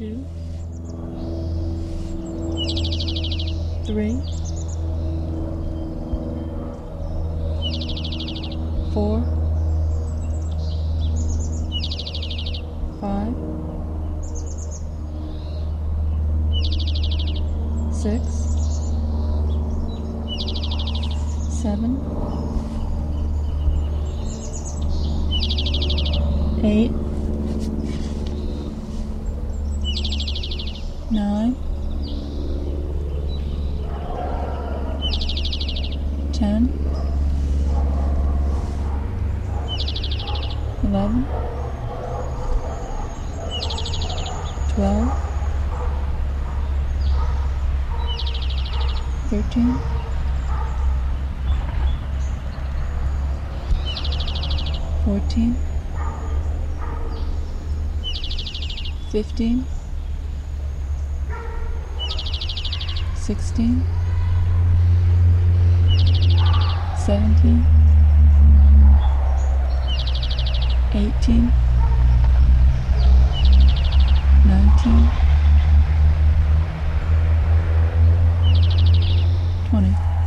2, 3, 4, 5, 6, 7, 8, 9, 10, 11, 12, 13, 14, 15, 16, 17, 18,